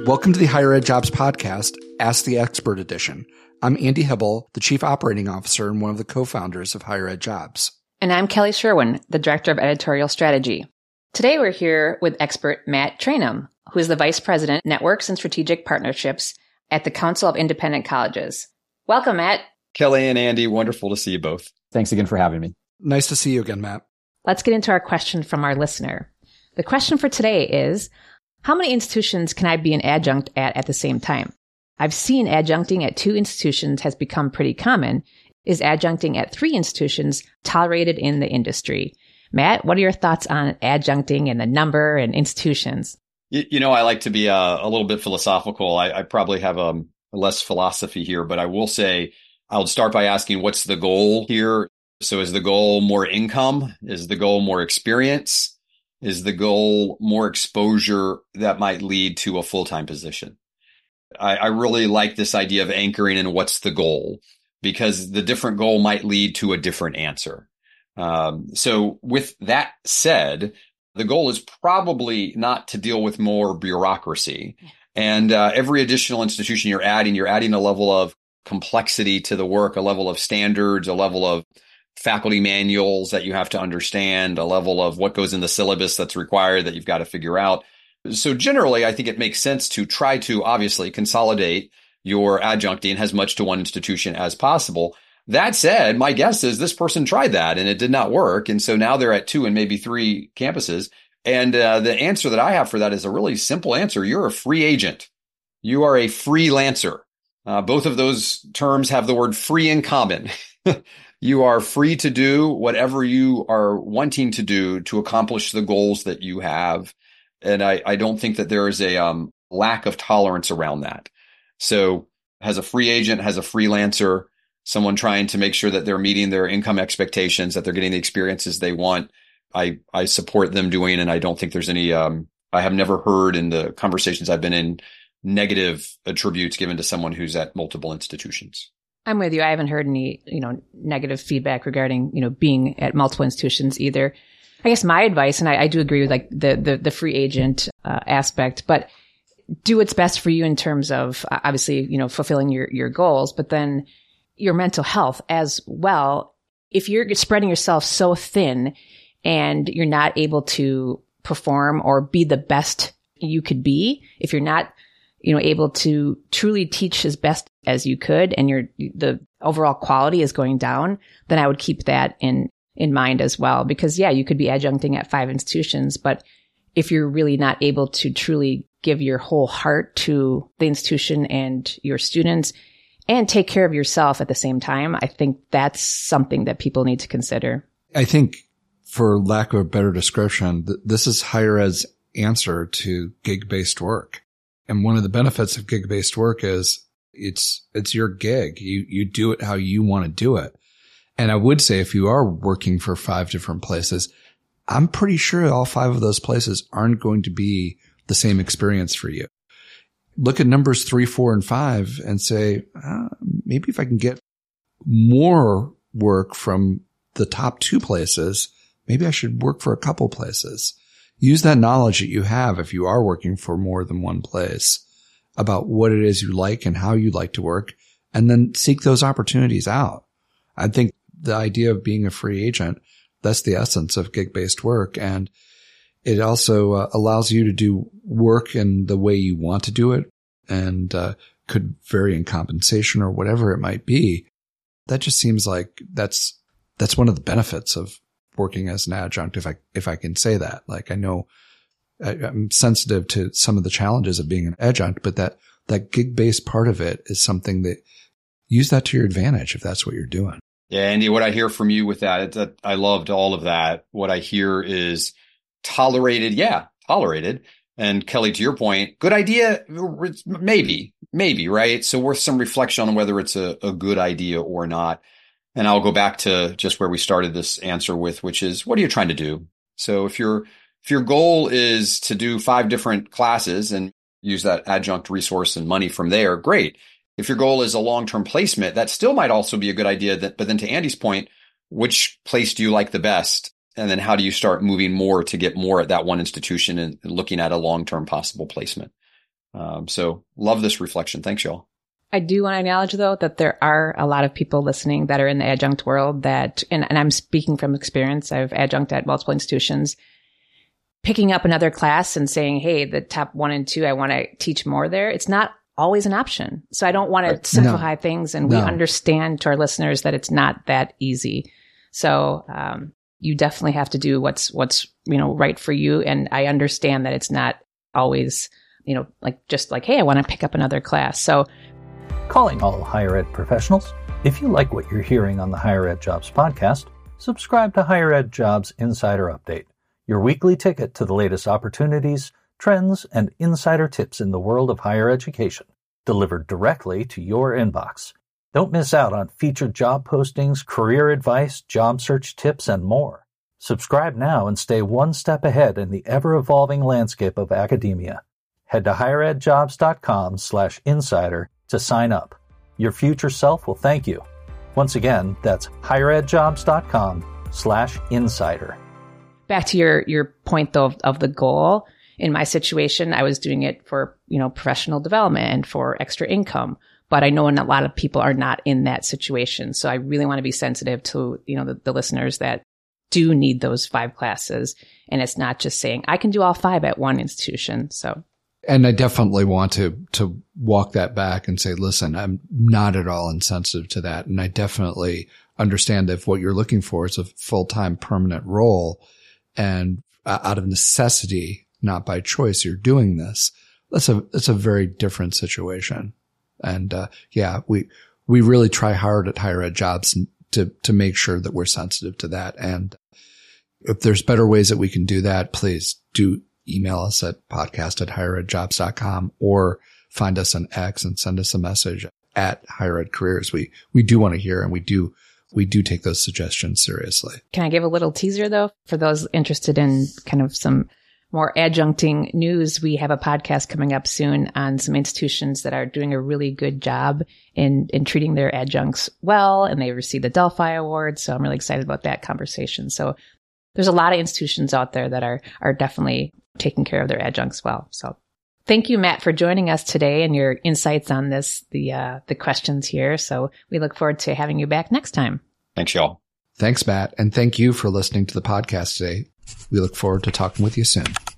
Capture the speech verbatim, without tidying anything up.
Welcome to the Higher Ed Jobs Podcast, Ask the Expert Edition. I'm Andy Hibble, the Chief Operating Officer and one of the co-founders of Higher Ed Jobs. And I'm Kelly Sherwin, the Director of Editorial Strategy. Today we're here with expert Matt Trainum, who is the Vice President, Networks and Strategic Partnerships at the Council of Independent Colleges. Welcome, Matt. Kelly and Andy, wonderful to see you both. Thanks again for having me. Nice to see you again, Matt. Let's get into our question from our listener. The question for today is, how many institutions can I be an adjunct at at the same time? I've seen adjuncting at two institutions has become pretty common. Is adjuncting at three institutions tolerated in the industry? Matt, what are your thoughts on adjuncting and the number and institutions? You, you know, I like to be a, a little bit philosophical. I, I probably have um, less philosophy here, but I will say I'll start by asking, what's the goal here? So is the goal more income? Is the goal more experience? Is the goal more exposure that might lead to a full-time position? I, I really like this idea of anchoring in what's the goal, because the different goal might lead to a different answer. Um, so with that said, the goal is probably not to deal with more bureaucracy. And uh, every additional institution you're adding, you're adding a level of complexity to the work, a level of standards, a level of faculty manuals that you have to understand, a level of what goes in the syllabus that's required that you've got to figure out. So generally, I think it makes sense to try to obviously consolidate your adjuncting as much to one institution as possible. That said, my guess is this person tried that and it did not work. And so now they're at two and maybe three campuses. And uh, the answer that I have for that is a really simple answer. You're a free agent. You are a freelancer. Uh, both of those terms have the word free in common. You are free to do whatever you are wanting to do to accomplish the goals that you have. And I, I don't think that there is a um, lack of tolerance around that. So as a free agent, as a freelancer, someone trying to make sure that they're meeting their income expectations, that they're getting the experiences they want, I, I support them doing. And I don't think there's any, um, I have never heard in the conversations I've been in negative attributes given to someone who's at multiple institutions. I'm with you. I haven't heard any, you know, negative feedback regarding, you know, being at multiple institutions either. I guess my advice, and I, I do agree with like the, the, the free agent uh, aspect, but do what's best for you in terms of uh, obviously, you know, fulfilling your, your goals, but then your mental health as well. If you're spreading yourself so thin and you're not able to perform or be the best you could be, if you're not, you know, able to truly teach as best as you could and your, the overall quality is going down, then I would keep that in, in mind as well. Because yeah, you could be adjuncting at five institutions, but if you're really not able to truly give your whole heart to the institution and your students and take care of yourself at the same time, I think that's something that people need to consider. I think, for lack of a better description, th- this is higher ed's answer to gig-based work. And one of the benefits of gig-based work is it's, it's your gig. You, you do it how you want to do it. And I would say if you are working for five different places, I'm pretty sure all five of those places aren't going to be the same experience for you. Look at numbers three, four, and five and say, uh, maybe if I can get more work from the top two places, maybe I should work for a couple places. Use that knowledge that you have if you are working for more than one place about what it is you like and how you like to work, and then seek those opportunities out. I think the idea of being a free agent, that's the essence of gig-based work. And it also uh, allows you to do work in the way you want to do it and uh, could vary in compensation or whatever it might be. That just seems like that's that's one of the benefits of working as an adjunct, if I, if I can say that. Like, I know I, I'm sensitive to some of the challenges of being an adjunct, but that, that gig-based part of it is something that use that to your advantage if that's what you're doing. Yeah, Andy, what I hear from you with that, it's that I loved all of that. What I hear is tolerated. Yeah, tolerated. And Kelly, to your point, good idea. Maybe, maybe, right? So worth some reflection on whether it's a, a good idea or not. And I'll go back to just where we started this answer with, which is, what are you trying to do? So if your if your goal is to do five different classes and use that adjunct resource and money from there, great. If your goal is a long-term placement, that still might also be a good idea. That, but then to Andy's point, which place do you like the best? And then how do you start moving more to get more at that one institution and looking at a long-term possible placement? Um, so love this reflection. Thanks, y'all. I do want to acknowledge, though, that there are a lot of people listening that are in the adjunct world that, and, and I'm speaking from experience, I've adjunct at multiple institutions, picking up another class and saying, hey, the top one and two, I want to teach more there. It's not always an option. So I don't want to simplify no. things. And we no. understand to our listeners that it's not that easy. So um, you definitely have to do what's, what's, you know, right for you. And I understand that it's not always, you know, like just like, hey, I want to pick up another class. So calling all higher ed professionals. If you like what you're hearing on the Higher Ed Jobs podcast, subscribe to Higher Ed Jobs Insider Update, your weekly ticket to the latest opportunities, trends, and insider tips in the world of higher education, delivered directly to your inbox. Don't miss out on featured job postings, career advice, job search tips, and more. Subscribe now and stay one step ahead in the ever-evolving landscape of academia. Head to higheredjobs.com slash insider to sign up. Your future self will thank you. Once again, that's higheredjobs.com slash insider. Back to your, your point, though, of, of the goal. In my situation, I was doing it for, you know, professional development and for extra income. But I know a lot of people are not in that situation. So I really want to be sensitive to, you know, the, the listeners that do need those five classes. And it's not just saying, I can do all five at one institution. So. And I definitely want to, to walk that back and say, listen, I'm not at all insensitive to that. And I definitely understand that if what you're looking for is a full-time permanent role and out of necessity, not by choice, you're doing this. That's a, that's a very different situation. And, uh, yeah, we, we really try hard at Higher Ed Jobs to, to make sure that we're sensitive to that. And if there's better ways that we can do that, please do email us at podcast at higheredjobs.com or find us on X and send us a message at Higher Ed Careers. We, we do want to hear and we do, we do take those suggestions seriously. Can I give a little teaser though, for those interested in kind of some more adjuncting news? We have a podcast coming up soon on some institutions that are doing a really good job in, in treating their adjuncts well, and they received the Delphi Award. So I'm really excited about that conversation. So there's a lot of institutions out there that are, are definitely taking care of their adjuncts well. So thank you, Matt, for joining us today and your insights on this, the, uh, the questions here. So we look forward to having you back next time. Thanks, y'all. Thanks, Matt. And thank you for listening to the podcast today. We look forward to talking with you soon.